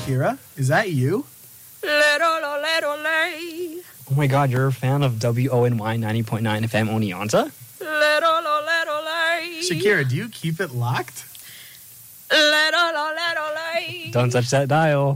Shakira, is that you? Oh my God, you're a fan of WONY 90.9 FM Oneonta? Shakira, do you keep it locked? Don't touch that dial.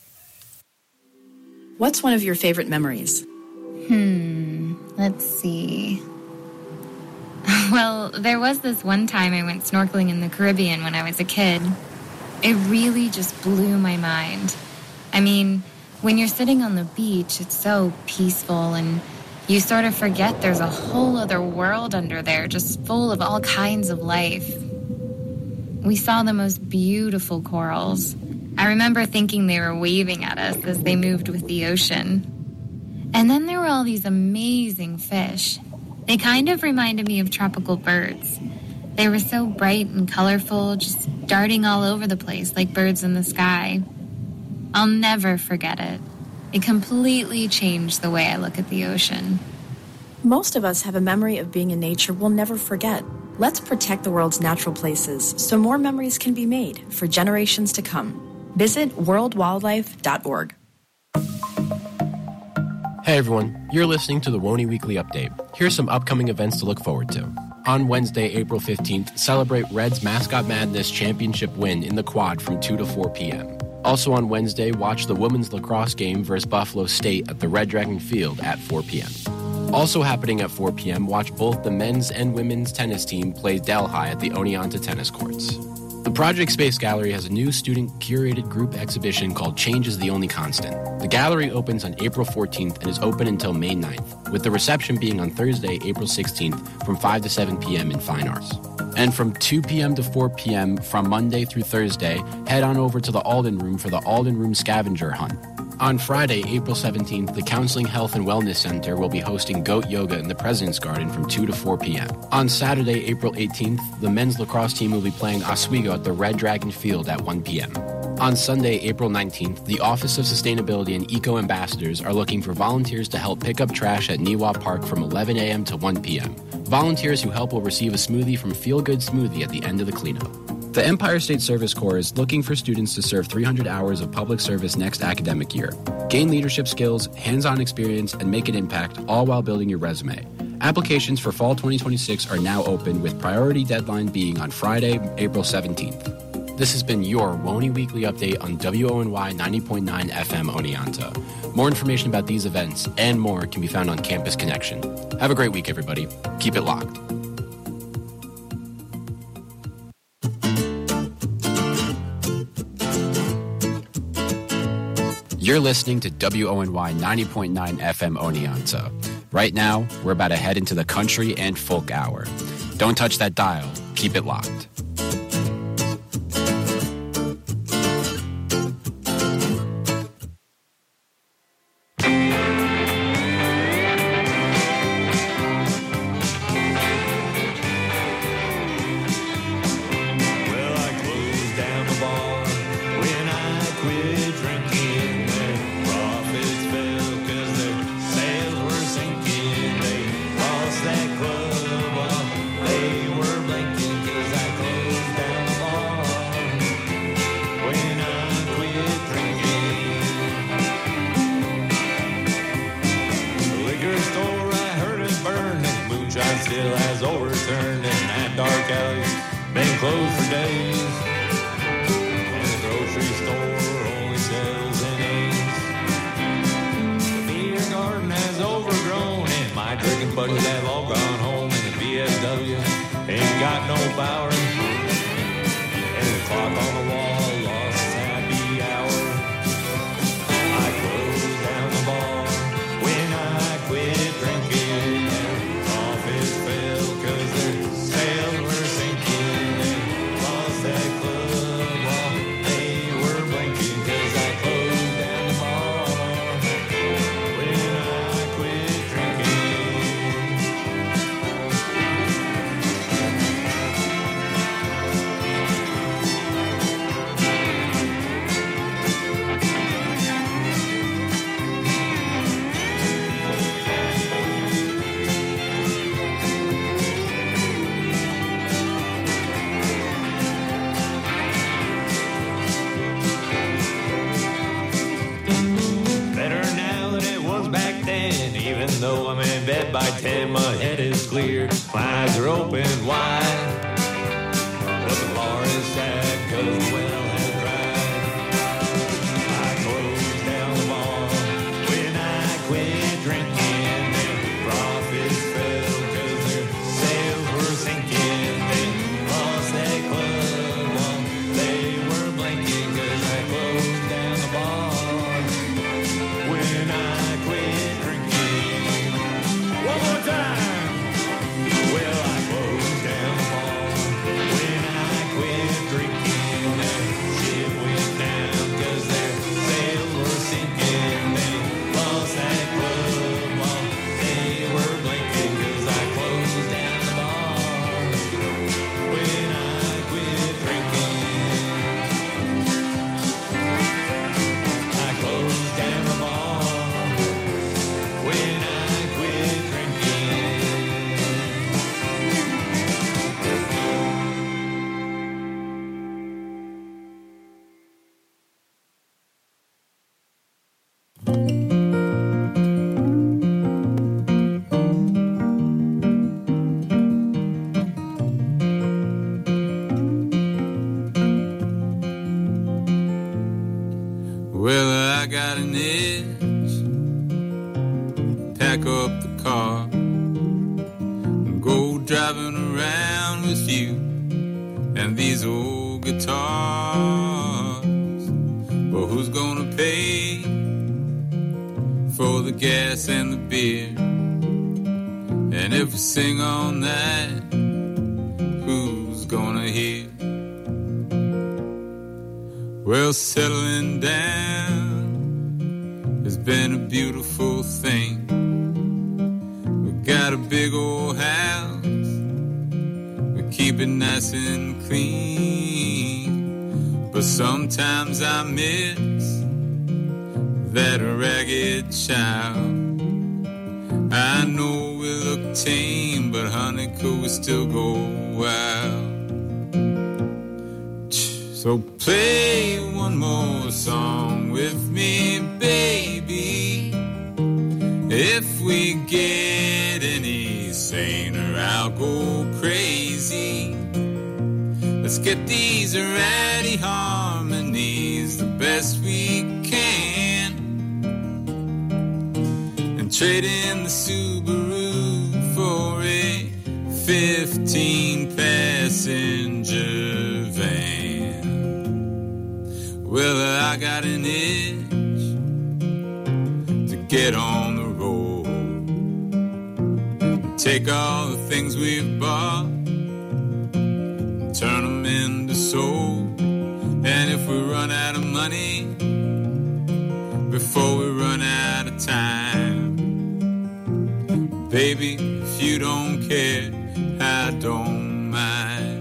What's one of your favorite memories? Let's see. Well, there was this one time I went snorkeling in the Caribbean when I was a kid. It really just blew my mind. I mean, when you're sitting on the beach, it's so peaceful and you sort of forget there's a whole other world under there just full of all kinds of life. We saw the most beautiful corals. I remember thinking they were waving at us as they moved with the ocean. And then there were all these amazing fish. They kind of reminded me of tropical birds. They were so bright and colorful, just darting all over the place like birds in the sky. I'll never forget it. It completely changed the way I look at the ocean. Most of us have a memory of being in nature we'll never forget. Let's protect the world's natural places so more memories can be made for generations to come. Visit worldwildlife.org. Hey everyone, you're listening to the WONY Weekly Update. Here's some upcoming events to look forward to. On Wednesday, April 15th, celebrate Reds Mascot Madness Championship win in the Quad from 2 to 4 p.m. Also on Wednesday, watch the women's lacrosse game versus Buffalo State at the Red Dragon Field at 4 p.m. Also happening at 4 p.m., watch both the men's and women's tennis team play Delhi at the Oneonta tennis courts. The Project Space Gallery has a new student-curated group exhibition called Change is the Only Constant. The gallery opens on April 14th and is open until May 9th, with the reception being on Thursday, April 16th from 5 to 7 p.m. in Fine Arts. And from 2 p.m. to 4 p.m. from Monday through Thursday, head on over to the Alden Room for the Alden Room Scavenger Hunt. On Friday, April 17th, the Counseling Health and Wellness Center will be hosting Goat Yoga in the President's Garden from 2 to 4 p.m. On Saturday, April 18th, the men's lacrosse team will be playing Oswego at the Red Dragon Field at 1 p.m. On Sunday, April 19th, the Office of Sustainability and Eco Ambassadors are looking for volunteers to help pick up trash at Niwa Park from 11 a.m. to 1 p.m. Volunteers who help will receive a smoothie from Feel Good Smoothie at the end of the cleanup. The Empire State Service Corps is looking for students to serve 300 hours of public service next academic year. Gain leadership skills, hands-on experience, and make an impact, all while building your resume. Applications for fall 2026 are now open, with priority deadline being on Friday, April 17th. This has been your WONY Weekly Update on WONY 90.9 FM Oneonta. More information about these events and more can be found on Campus Connection. Have a great week, everybody. Keep it locked. You're listening to WONY 90.9 FM Oneonta. Right now, we're about to head into the country and folk hour. Don't touch that dial. Keep it locked. Still has overturned and that dark alley's been closed for days. And the grocery store only sells innings. The beer garden has overgrown and my drinking buddies have all gone home. And the VFW ain't got no power. And the clock on the wall lost its happy hour. I closed down the bar when I quit drinking. Fell 'cause their sails were sinking. They lost that and my head is clear. My eyes are open wide. But the bar is sad 'cause the well has dried. I closed down the bar when I quit drinking. Then profits fell 'cause their sales were sinking. They lost that club while they were blinking 'cause I closed down the bar when I quit drinking. One more time. Well, I closed down the bar when I quit drinking. That ship went down 'cause their sails were sinking. They lost that club while they were blinking 'cause I closed down the bar when I quit drinking. I closed down the bar when I quit drinking. Well, I got an itch. Pack up the car and go driving around with you and these old guitars. Well, who's gonna pay for the gas and the beer? And if we sing all night, who's gonna hear? Well, settling down has been a beautiful thing. We got a big old house, we keep it nice and clean. But sometimes I miss that ragged child. I know we look tame, but honey, could we still go wild? So play one more song with me, baby. If we get any saner, I'll go crazy. Let's get these ratty harmonies the best we can, and trade in the Subaru for a 15-passenger van. Well, I got an itch to get on the road, take all the things we've bought and turn them into soul. And if we run out of money before we run out of time, baby, if you don't care, I don't mind.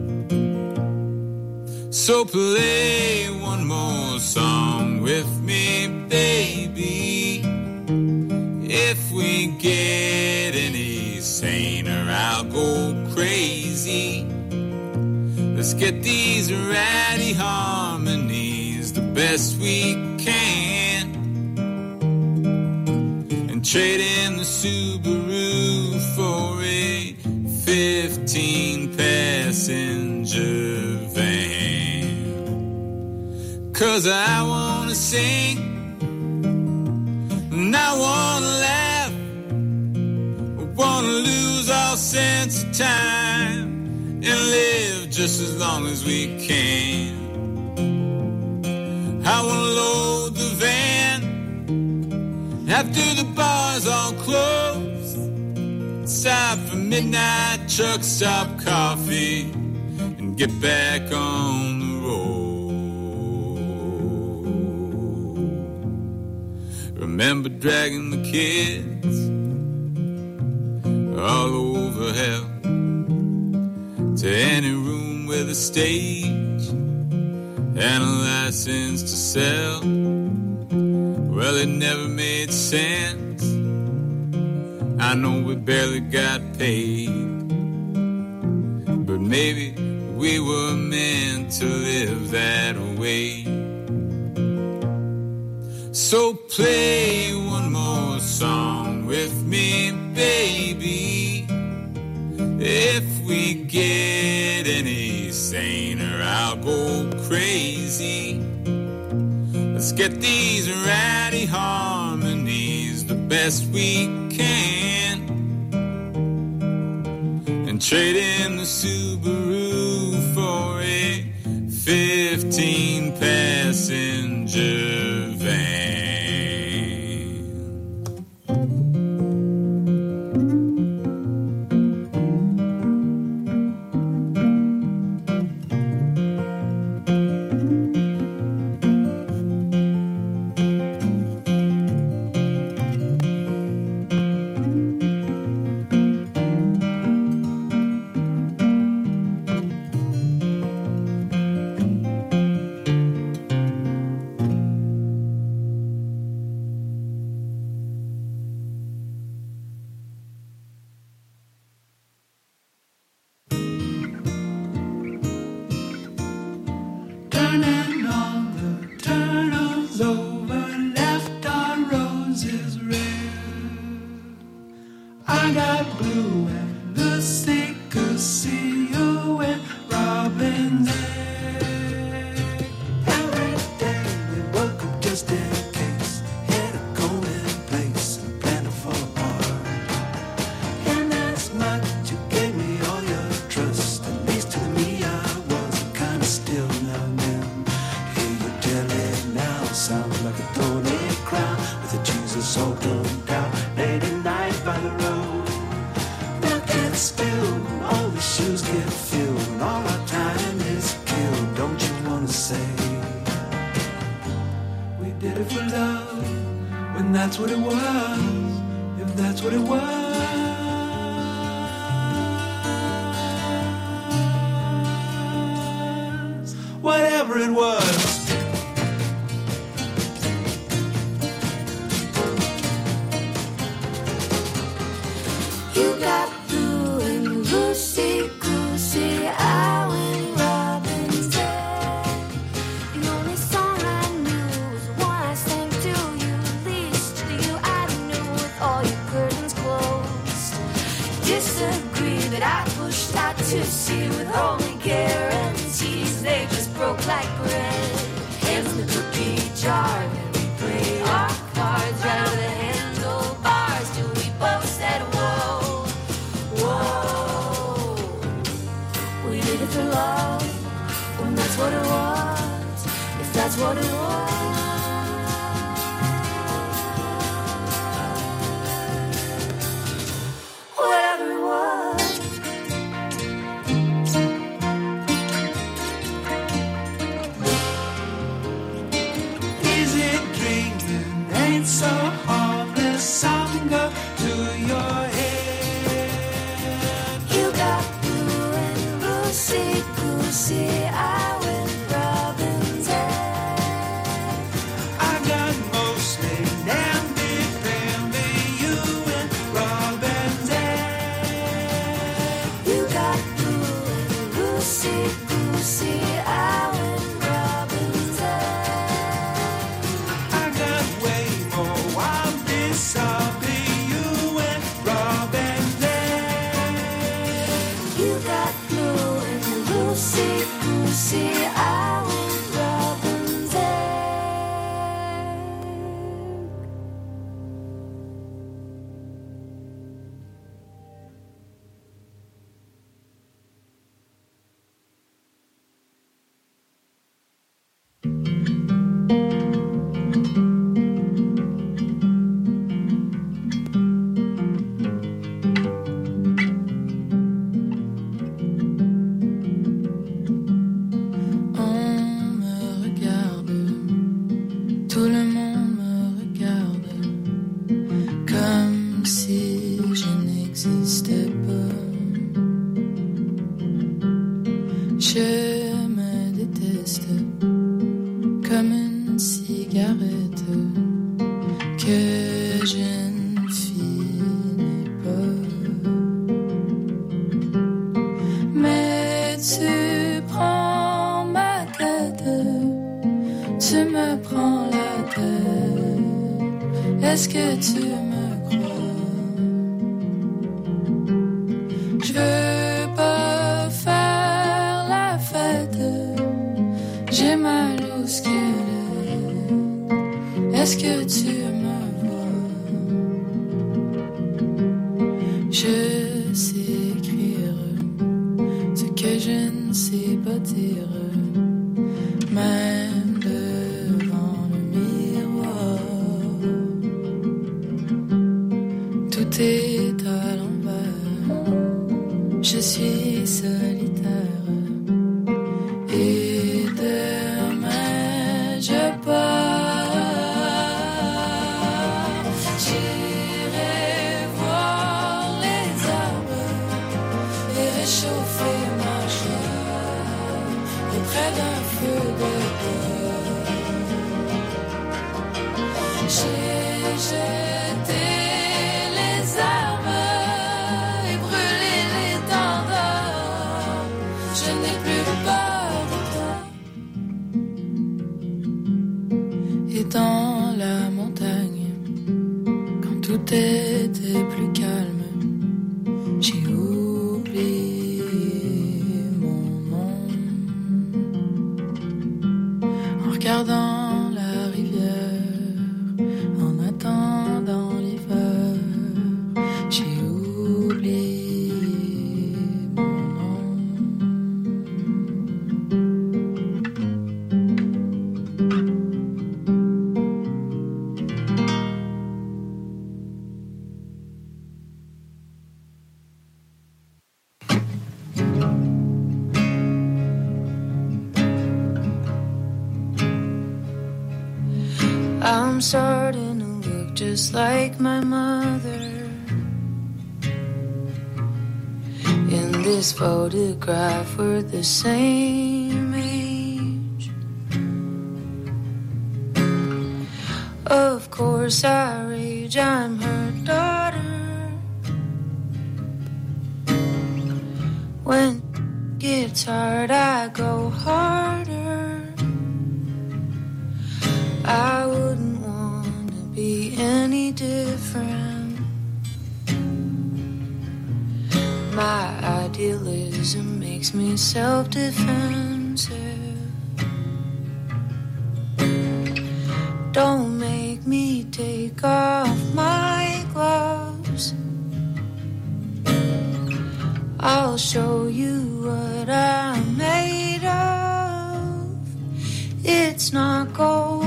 So play one more song with me, baby. If we get any saner, I'll go crazy. Let's get these ratty harmonies the best we can, and trade in the Subaru for a 15-passenger van. 'Cause I wanna sing and I wanna laugh, I wanna lose all sense of time and live just as long as we can. I wanna load the van after the bars all close, stop for midnight truck stop coffee, and get back on the road. Remember dragging the kids all over hell to any room with a stage and a license to sell. Well, it never made sense. I know we barely got paid, but maybe we were meant to live that way. So play one more song with me, baby. If we get any saner, I'll go crazy. Let's get these ratty harmonies the best we can, and trade in the Subaru for a 15-passenger van. Turning all the turtles over, left our roses red. I got blue and Lucy, Goosey, you and Robin's egg. Every day we woke up just in case, had a golden place and planned to fall apart. And as much you gave me all your trust, at least to me I was kind of still now and then. Hear you tell it now, sounds like a thorny crown with a Jesus all turned out. Late at night by the road, milk gets spilled, all the shoes get filled, and all our time is killed. Don't you wanna say we did it for love, when that's what it was, if that's what it was? Whatever it was. You got blue and Lucy, Goosey, I and Robin's egg. The only song I knew was the one I sang to you, least to you I knew with all your curtains closed. Disagree that I pushed out to sea with only guarantees. They just broke like bread. Hands in the cookie jar, and we played our cards right over the handlebars till we both said whoa, whoa. We did it for love, when that's what it was, if that's what it was. Whatever it was. Easy dreaming ain't so harmless. I'm go to your head. You got blue and Lucy, Goosey, I with Robin's egg. I got mostly namby pamby, you and Robin's egg. You got blue and Lucy, Goosey, I with Robin's egg. I got way more wild this, I'll be you and Robin's egg. You got blue and Lucy, Goosey, I with Robin's egg. On me regarde, tout le monde me regarde, comme si je n'existais pas. Je me déteste comme une cigarette que je ne finis pas. Mais tu prends ma tête, tu me prends la tête. Est-ce que tu me crois? Est-ce que tu me vois? Je sais écrire ce que je ne sais pas dire, même devant le miroir. Tout est à l'envers, je suis solitaire et demain je pars. J'irai voir les arbres et réchauffer ma chair auprès d'un feu de bois. J'ai jeté les armes et brûlé les tendeurs. Je n'ai plus peur de toi. Et dans la montagne, quand tout était plus calme, j'ai oublié mon nom. En regardant la rivière, en attendant l'hiver, j'ai oublié mon nom. I'm starting to look just like my mother. In this photograph, we're the same age. Of course, I rage, I'm her daughter. When it gets hard, I go harder. I wouldn't want to be any different. My idealism makes me self-defensive. Don't make me take off my gloves. I'll show you what I'm made of. It's not gold.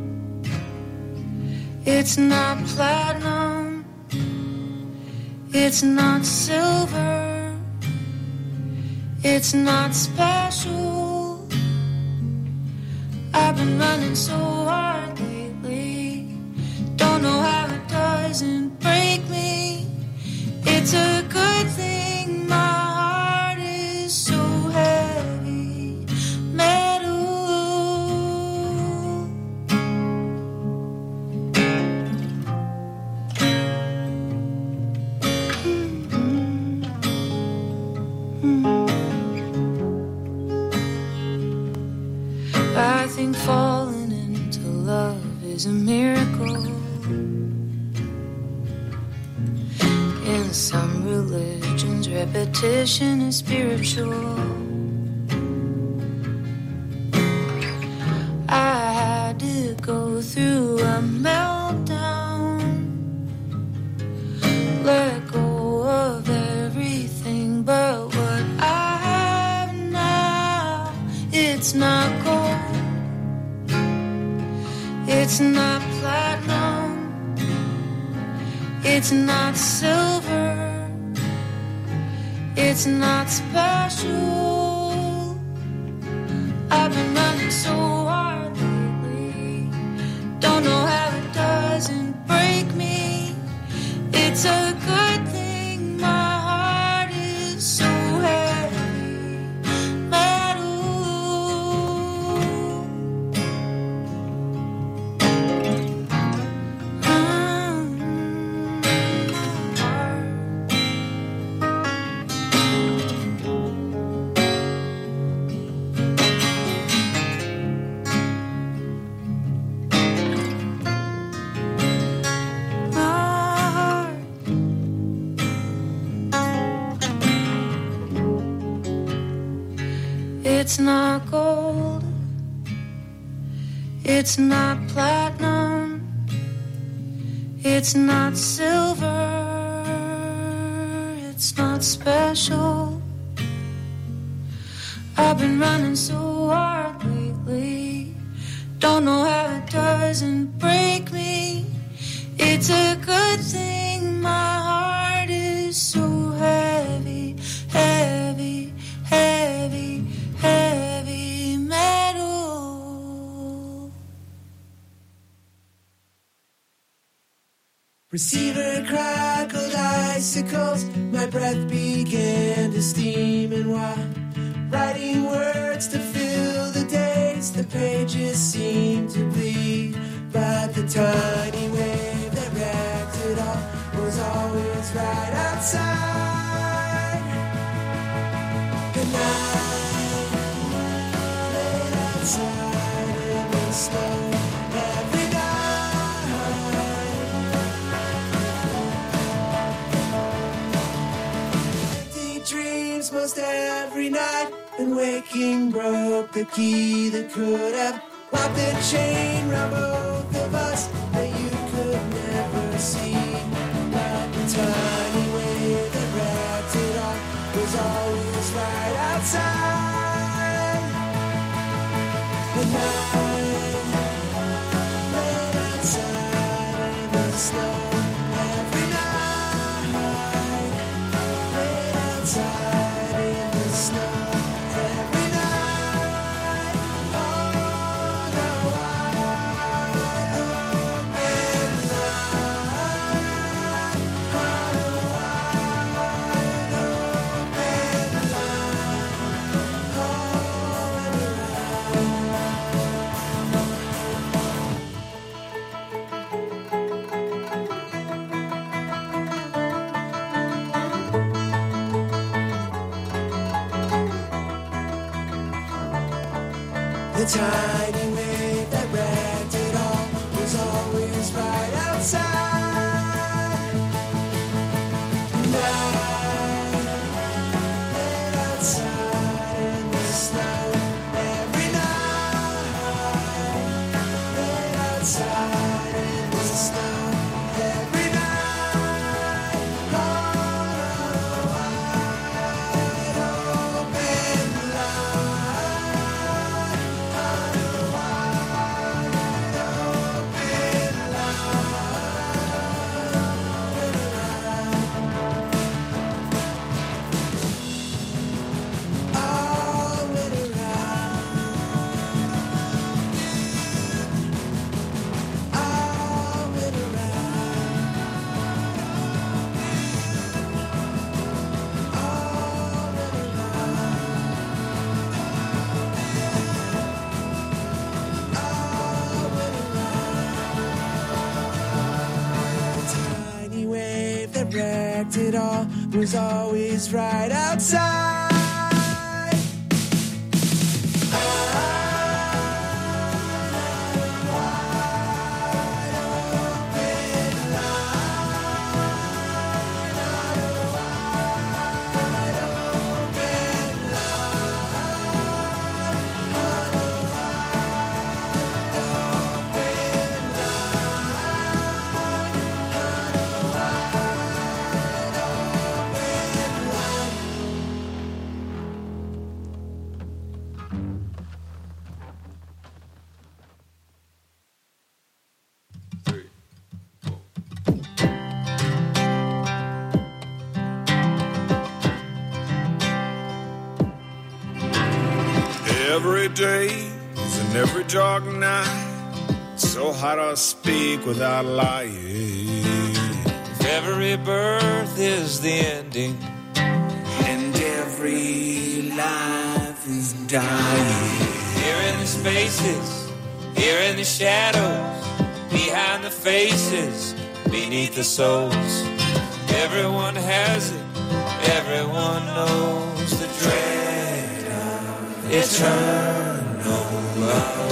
It's not platinum, it's not silver, it's not special. I've been running so hard lately, don't know how it doesn't break me. It's a good thing my heart is so heavy metal. I think falling into love is a miracle. In some religions, repetition is spiritual. I had to go through a meltdown, let go of everything but what I have now. It's not gold, it's not platinum, it's not silver, it's not special. I've been running so hard lately, don't know how it doesn't break me. It's a good thing my heart is so heavy metal. It's not gold, it's not platinum, It's not silver, it's not special. I've been running so hard lately. Don't know how it doesn't break me. It's a good thing my heart is so heavy, heavy, heavy, heavy metal. Receiver crackled icicles. My breath began to steam, and while writing words to fill the days, the pages seemed to bleed. But the tiny wave that wrapped it all was always right outside. Good night, late outside in the snow. Every night, empty dreams most every night, and waking broke the key that could have locked the chain round both of us that you could never see. But the tiny wave that wrapped it all was always right outside. The night, late outside in the snow. Every night, late outside in the snow. Every night, on a wide open line, on a wide open line, all the tiny wave that wrapped it all was always right outside. Night, late outside in the snow. Every night, late outside in the snow. Every night, on a wide open line. Tiny wave that wrecked it all was always right outside. Every day is an every dark night, so hard I speak without lying. If every birth is the ending, And every life is dying. here in the spaces, here in the shadows, behind the faces, beneath the souls, everyone has it, everyone knows the dread of eternal love.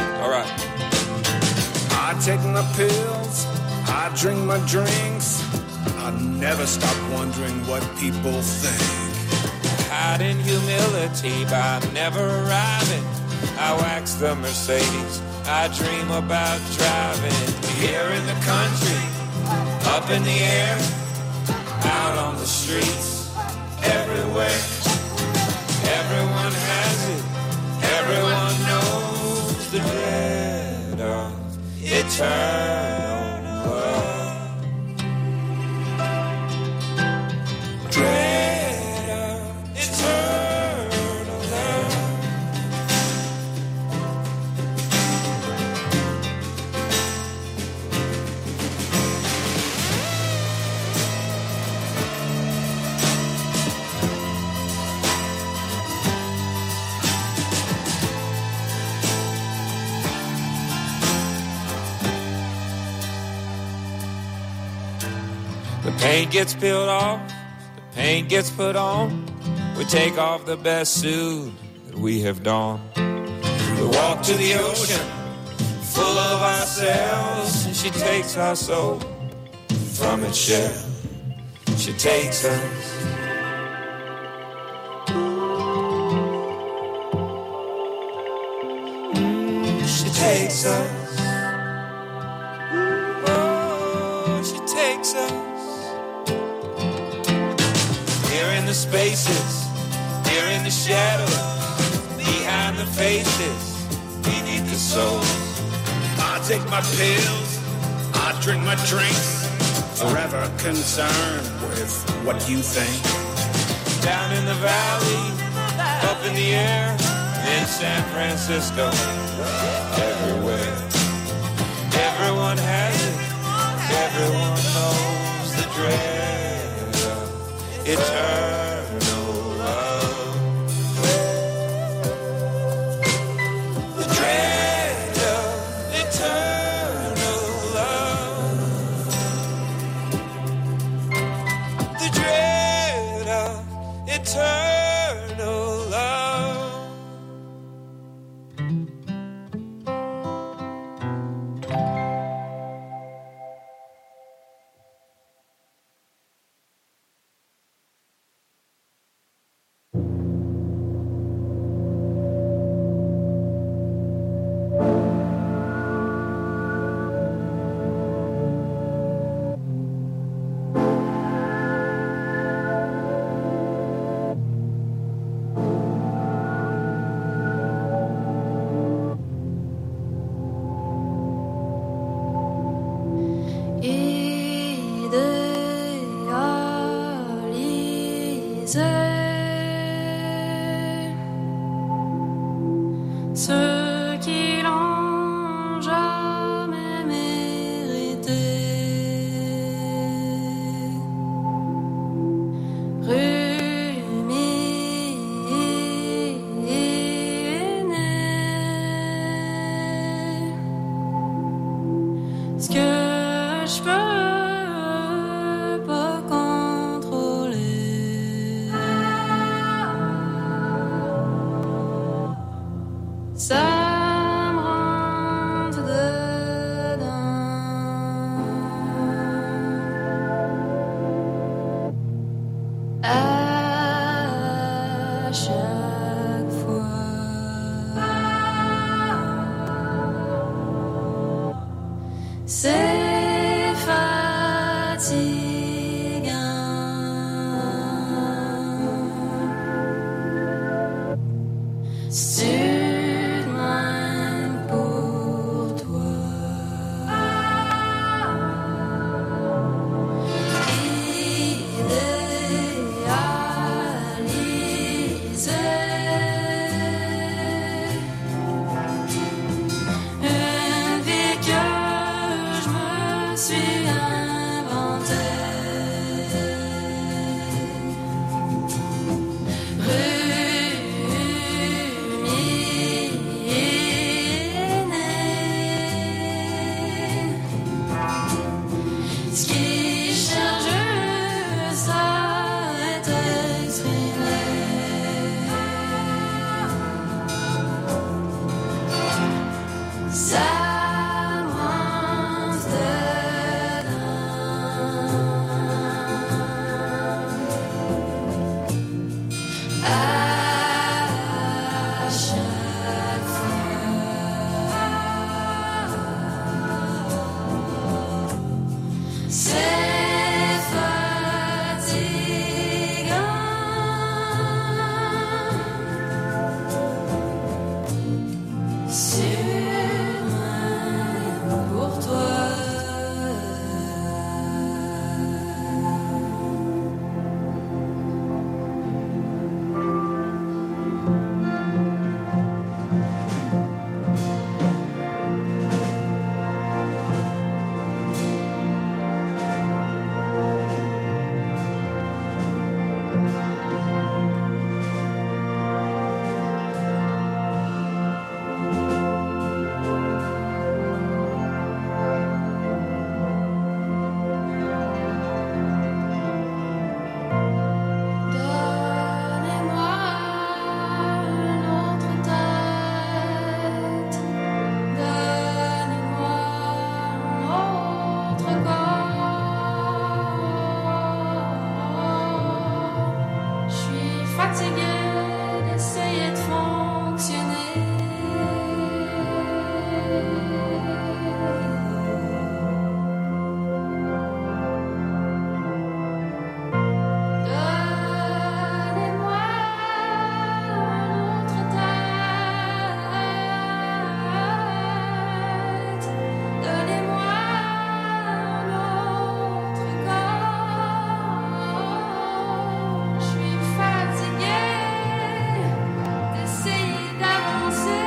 I take my pills, I drink my drinks, I'll never stop wondering what people think. Hiding humility by never arriving. I wax the Mercedes, I dream about driving. Here in the country, up in the air, out on the streets, everywhere. Everyone has it, everyone knows the dread of eternal love. Dread of eternal love. The paint gets peeled off, the paint gets put on. We take off the best suit that we have donned. We walk to the ocean, full of ourselves, and she takes our soul from its shell. She takes us. She takes us. Oh, she takes us. Here in the spaces, here in the shadows, behind the faces, beneath the souls. I take my pills, I drink my drinks, forever concerned with what you think. Down in the valley, up in the air, in San Francisco, everywhere. Everyone has it, everyone knows the dread of eternal love. The dread of eternal love. The dread of eternal love. Ceux qui l'ont jamais mérité. Ruminer ce que je peux pas contrôler. Ça me rentre dedans à chaque fois. C'est fatigant. C'est même pour toi. Idéaliser une vie que je me suis inventée. Ce qui cherche juste à être exprimé. Ça me rentre dedans fatiguée d'essayer de fonctionner. Donnez-moi une autre tête. Donnez-moi un autre corps. Je suis fatiguée d'essayer d'avancer.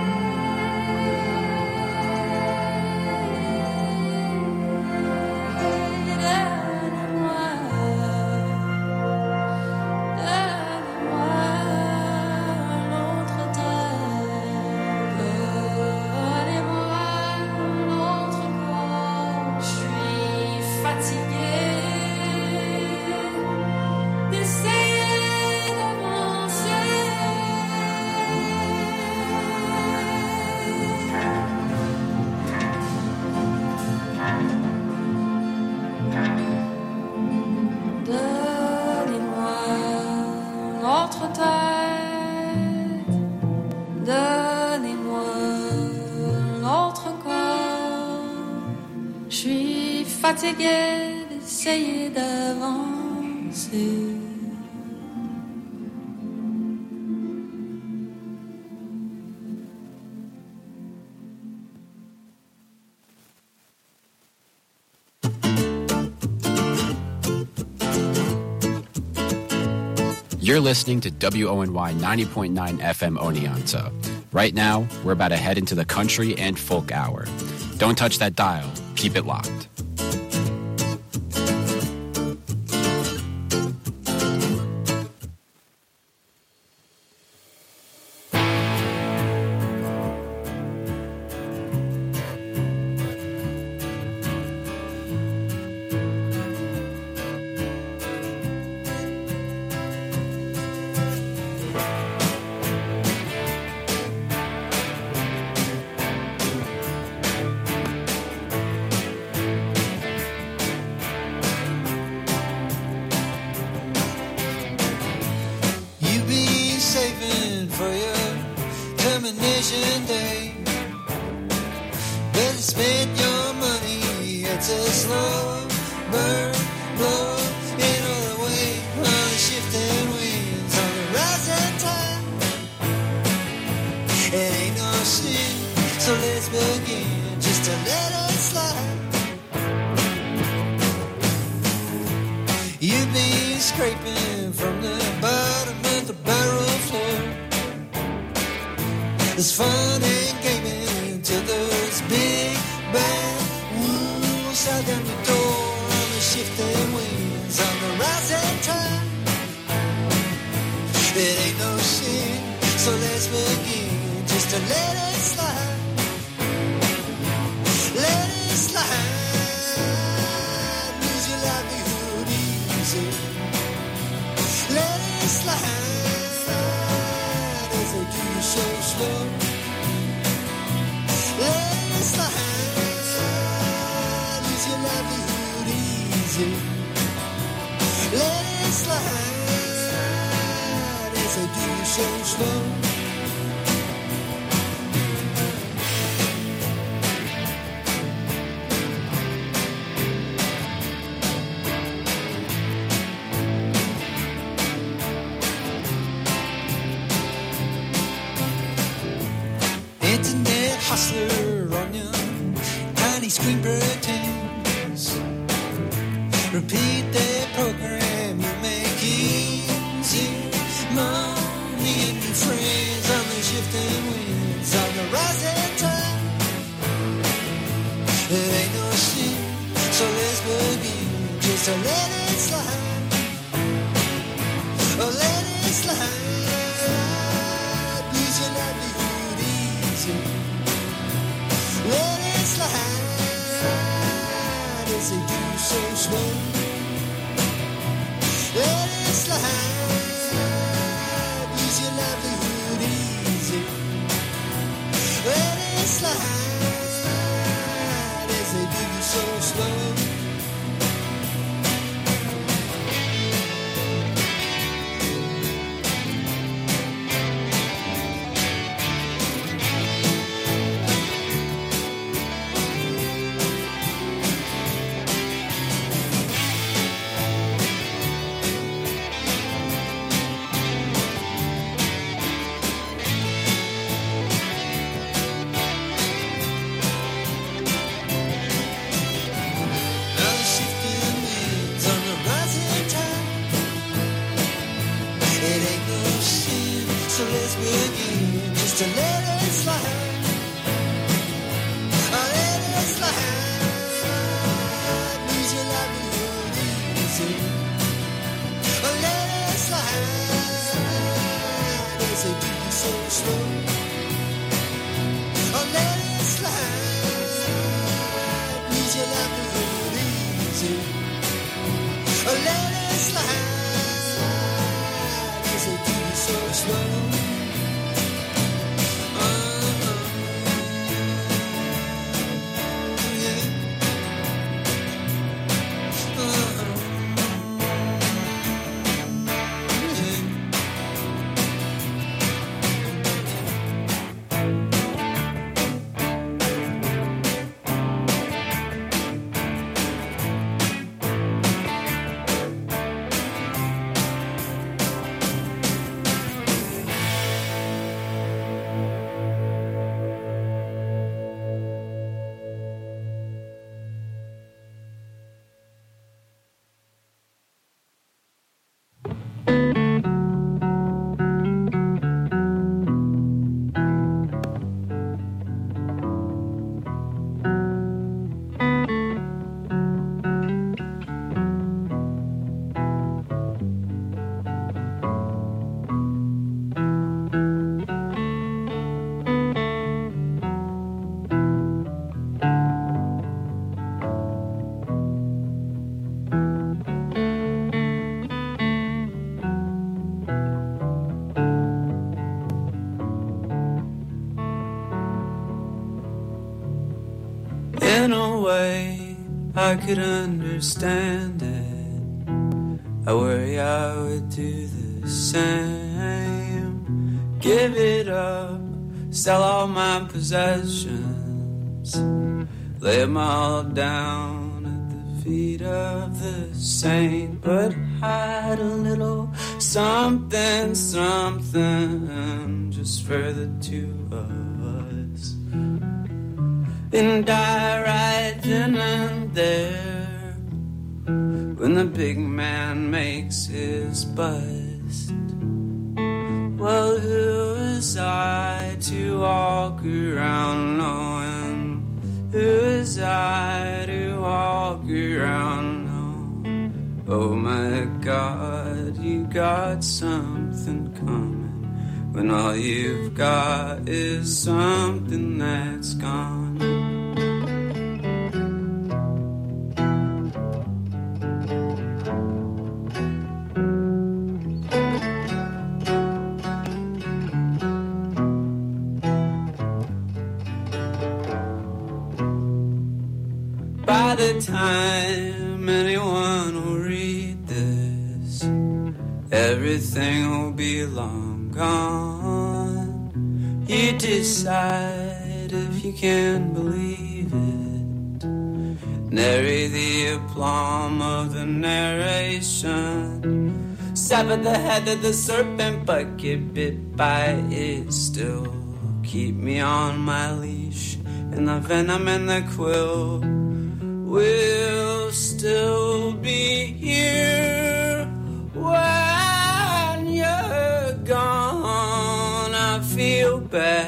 Donnez-moi l'autre corps. Je suis fatiguée d'essayer d'avancer. You're listening to WONY 90.9 FM Oneonta. Right now, we're about to head into the country and folk hour. Don't touch that dial. Keep it locked. Internet hustler on your tiny screen pretends. Repeat their program, you make easy money and new friends on the shifting winds on the rising tide. It ain't no sin, so let's begin just to let it slide. Oh, let it slide. Lose your livelihood easy. Let it slide as they do so slow. Let it slide. Lose your livelihood easy. Let it slide as they do so slow. Let it slide as they do so slow. Let it slide, please you love me real easy. Let it slide as they do so slow. In a way, I could understand it. I worry I would do the same. Give it up, sell all my possessions, lay them all down at the feet of the saint. But hide a little something, something, just for the two of us. And die right then and there, when the big man makes his bust. Well, who is I to walk around knowing? Who is I to walk around knowing? Oh my God, you got something coming, when all you've got is something that's gone. By the time anyone will read this, everything will be long gone. You decide if you can believe it. Nary the aplomb of the narration. Sever the head of the serpent, but get bit by it still. Keep me on my leash, and the venom and the quill will still be here when you're gone. I feel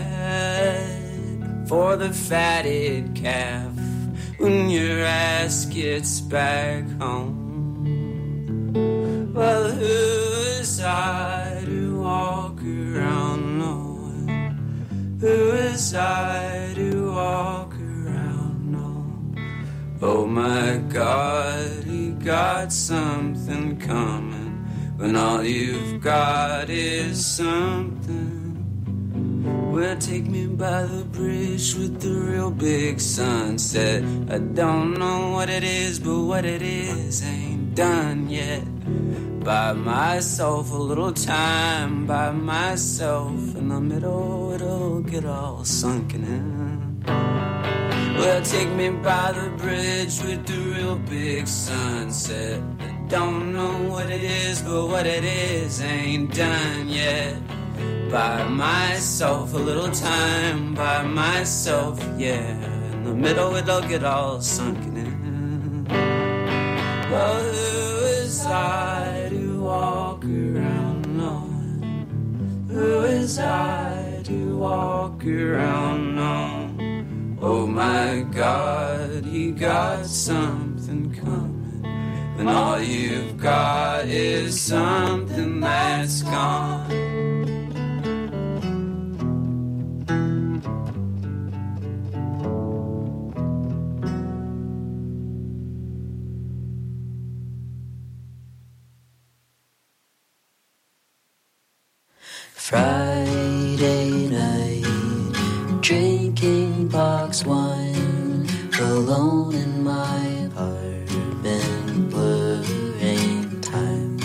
bad for the fatted calf when your ass gets back home. Well, who is I to walk around knowing? Who is I to walk around knowing? Oh my God, you got something coming, when all you've got is something. Well, take me by the bridge with the real big sunset. I don't know what it is, but what it is ain't done yet. By myself, a little time by myself. In the middle, it'll get all sunken in. Well, take me by the bridge with the real big sunset. I don't know what it is, but what it is ain't done yet. By myself, a little time by myself, yeah. In the middle, it'll get all sunken in. Well, who is I to walk around knowing? Who is I to walk around knowing? Oh my God, you got something coming, when all all you've got is something that's gone. Friday night, drinking box wine, alone in my apartment, blurring time.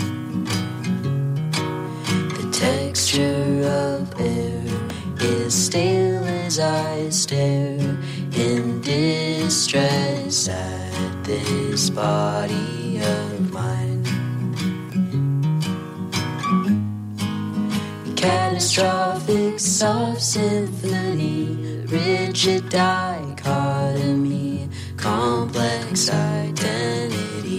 The texture of air is stale as I stare in distress at this body of mine. Catastrophic soft symphony, rigid dichotomy, complex identity.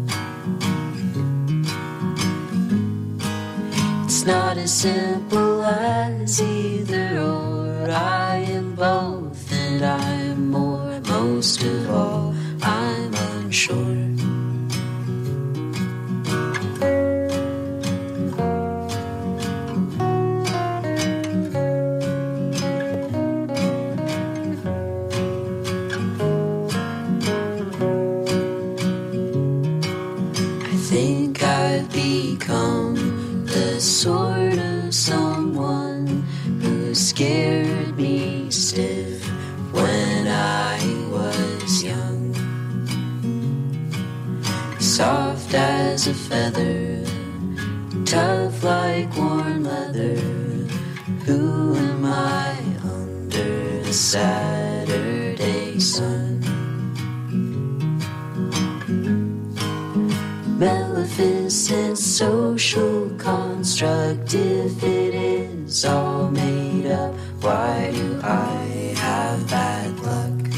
It's not as simple as either or. I am both and I'm more. Most of all, I'm unsure. Sort of someone who scared me stiff when I was young. Soft as a feather, tough like warm leather. Who am I under the Saturday sun? Maleficent social construct. If it is all made up, why do I have bad luck?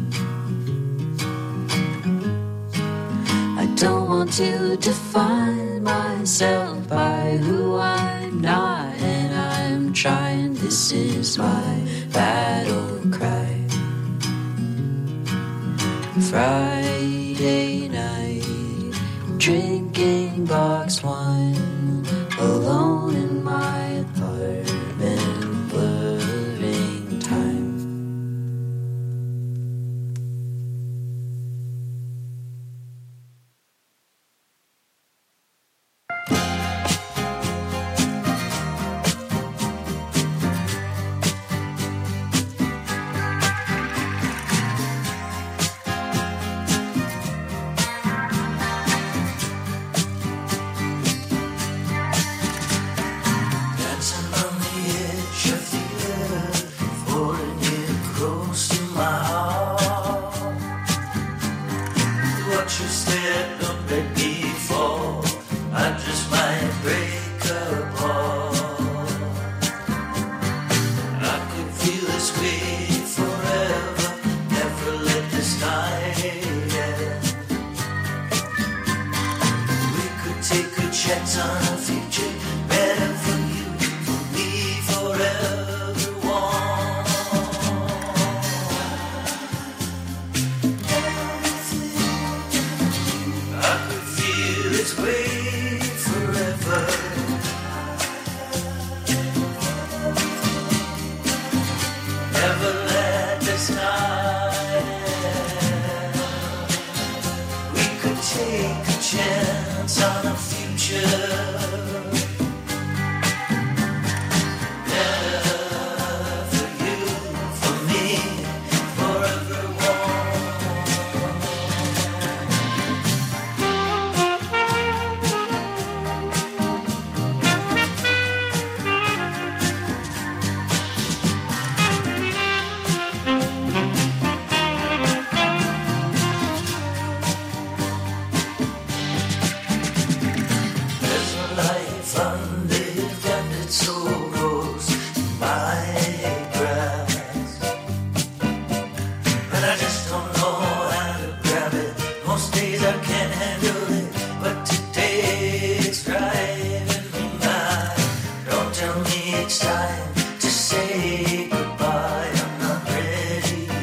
I don't want to define myself by who I'm not, and I'm trying. This is my battle cry. Friday night, drinking box wine, alone in my apartment, blurring time.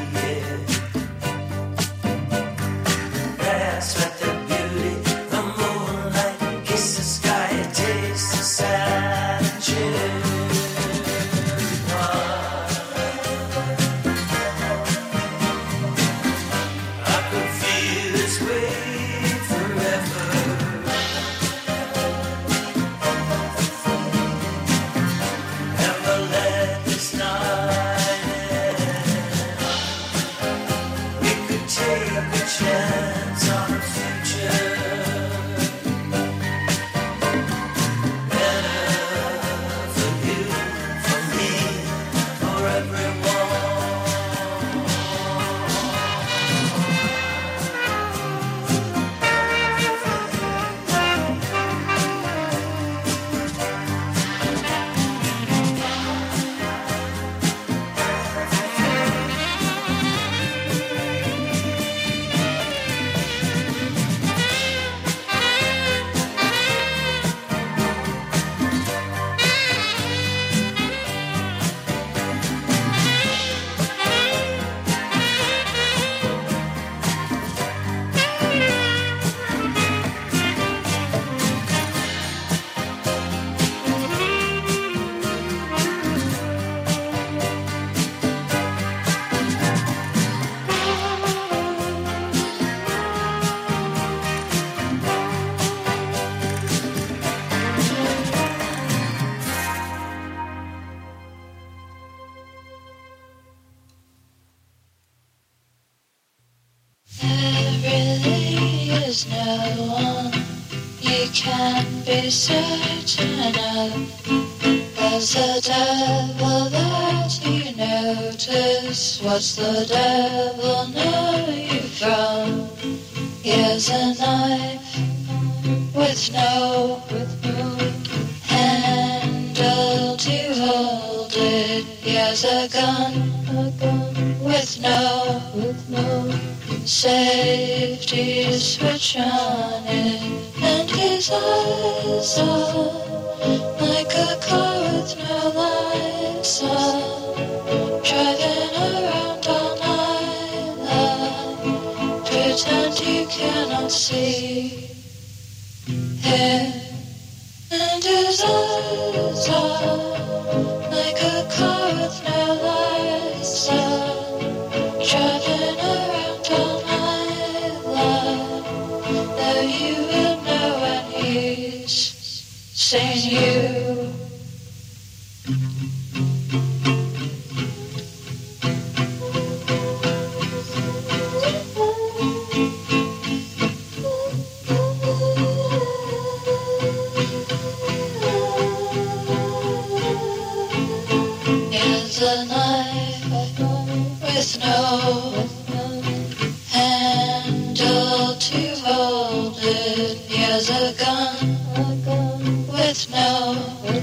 That's what the beauty, the There's no one you can be certain of. There's a devil that you notice. What's the devil know you from? Here's a knife with no handle to hold it. Here's a gun with no safety switch on it. And his eyes are like a car with no lights on, driving around all night long. Pretend you cannot see him. And his eyes are like a car with no lights on, driving around all night long. Though you will know when he's seen you. Here's a knife with no handle to hold it. Here's a gun with no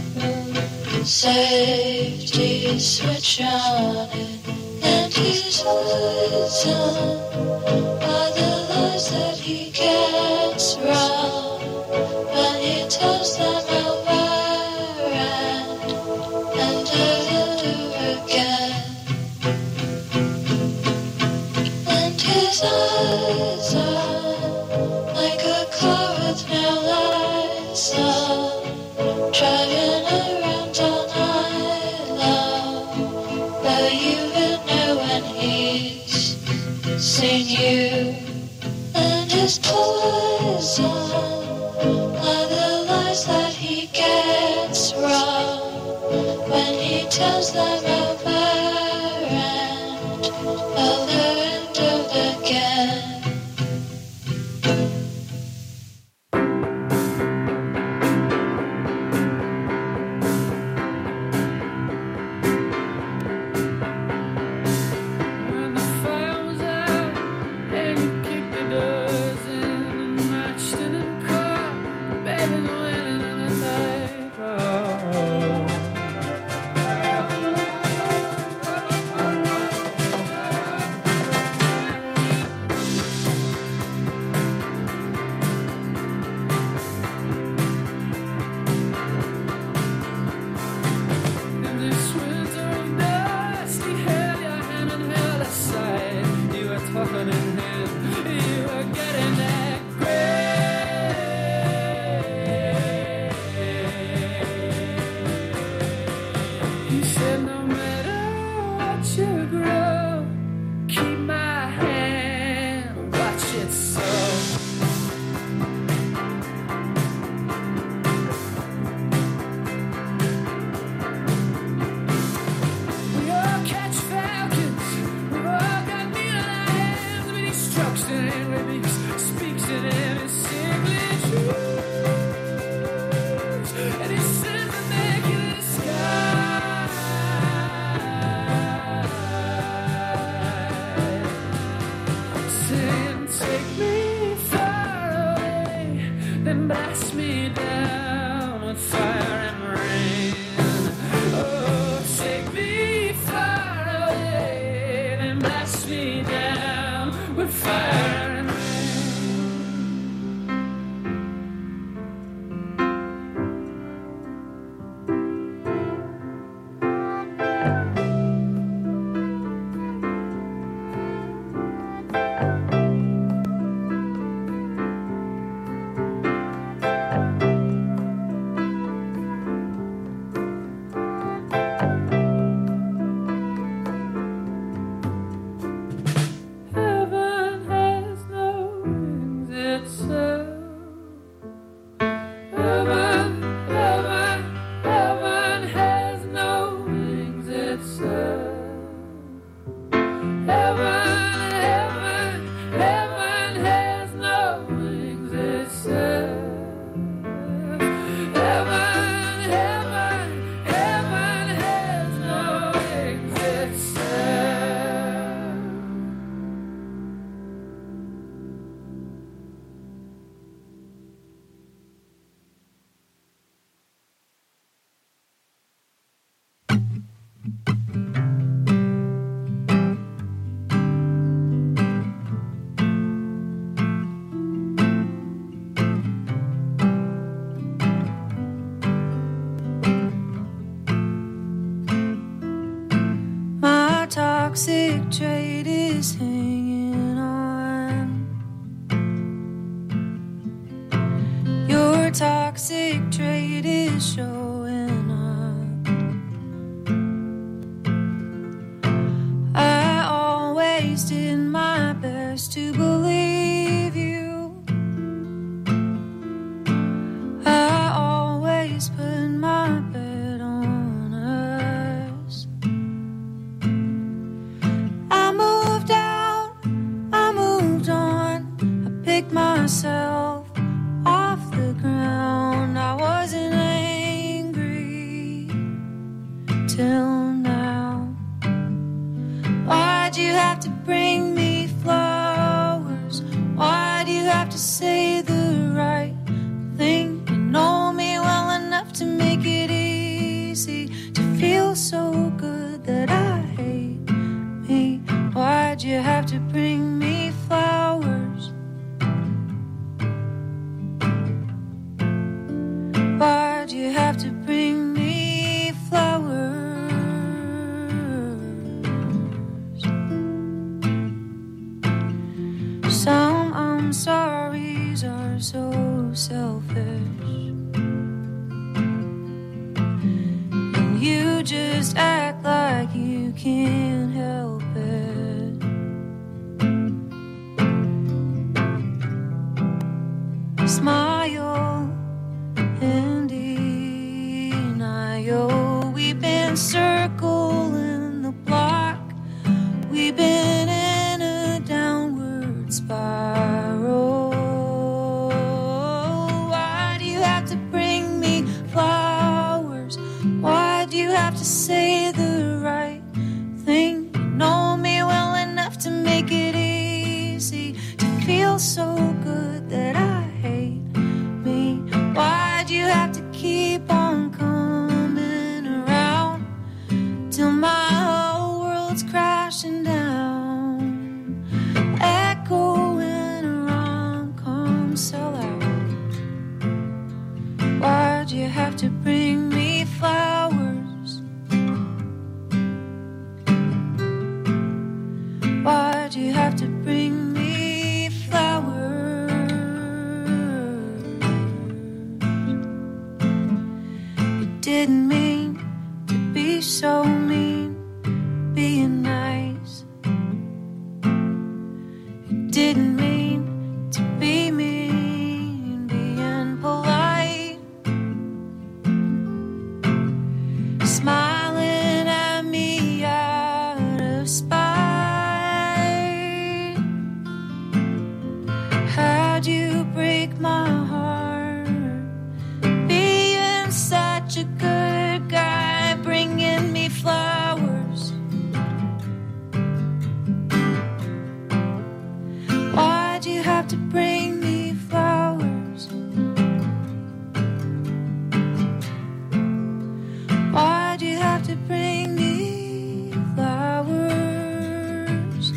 safety switch on it. And his eyes are the lies that he gets wrong when he tells them over and over again. And his eyes are like a car with no lights on, driving around all night long. Though you will know when he's seen you. And his poison are the lies that he gets wrong when he tells them over and over again. When the fire was out and you kicked the doors in and marched in a car, baby, the winning in the night. Your toxic trait is showing up. I always did my best to believe you. I always put my bet on us. I moved out, I moved on, I picked myself off the ground. I wasn't angry till now. Why'd you have to bring me flowers? Why do you have to say the right thing? You know me well enough to make it easy to feel so good that I hate me. Why'd you have to bring me flowers? Why'd you have to bring me flowers? Some I'm sorry's are so selfish, and you just act like you can't help it. Smile and denial. We've been circling the block. We've been in a downward spiral. Why do you have to bring me flowers? Why do you have to say the right thing? You know me well enough to make it easy to feel so good that I hate me. Why'd you have to keep on coming around till my whole world's crashing down, echoing around, come sell out? Why'd you have to bring me flowers? Why'd you have to bring me flowers? You didn't mean to be so mean, being nice. You didn't mean to be mean, being polite. Smiling at me out of spite. How'd you break my heart? Being such a good guy, bringing me flowers. Why'd you have to bring me flowers? Why'd you have to bring me flowers?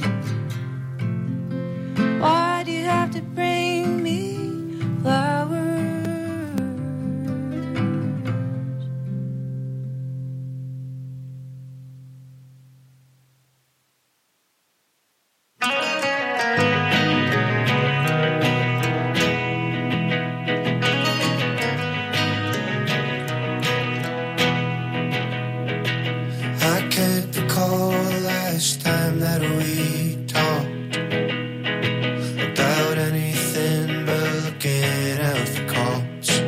Why'd you have to bring me flowers? I can't recall the last time that we talked about anything but looking out for calls.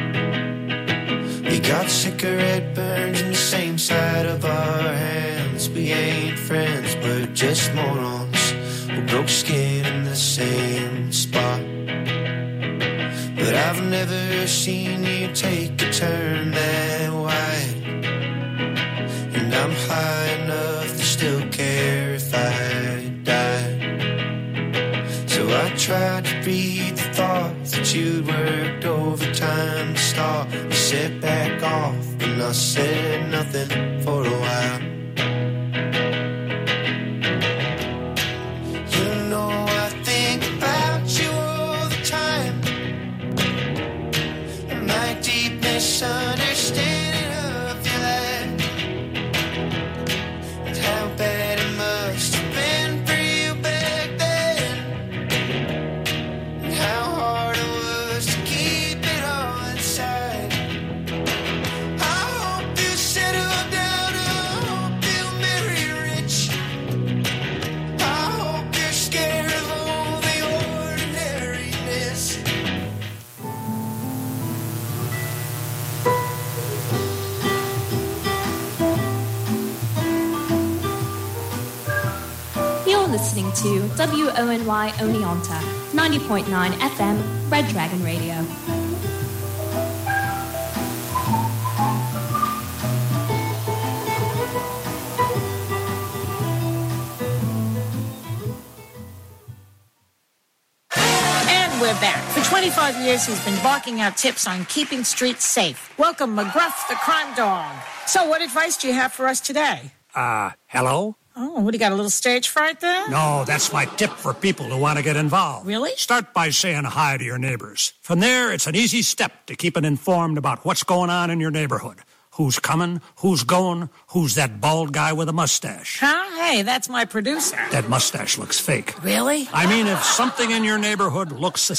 We got cigarette burns in the same side of our hands. We ain't friends, we're just morons. We broke skin in the same spot. But I've never seen you take a turn that wide. And I'm high enough to still care if I die. So I tried to read the thoughts that you'd worked overtime to start. You set back off and I said nothing for a while. You know I think about you all the time. And my deep misunderstanding of your life. And how bad it must have been for you back then. And how hard it was to keep it listening to WONY Oneonta, 90.9 FM, Red Dragon Radio. We're back. For 25 years, he's been barking out tips on keeping streets safe. Welcome, McGruff, the crime dog. So what advice do you have for us today? Hello? Oh, what, do you got a little stage fright there? No, that's my tip for people who want to get involved. Really? Start by saying hi to your neighbors. From there, it's an easy step to keeping informed about what's going on in your neighborhood. Who's coming, who's going, who's that bald guy with a mustache. Huh? Hey, that's my producer. That mustache looks fake. Really? I mean, if something in your neighborhood looks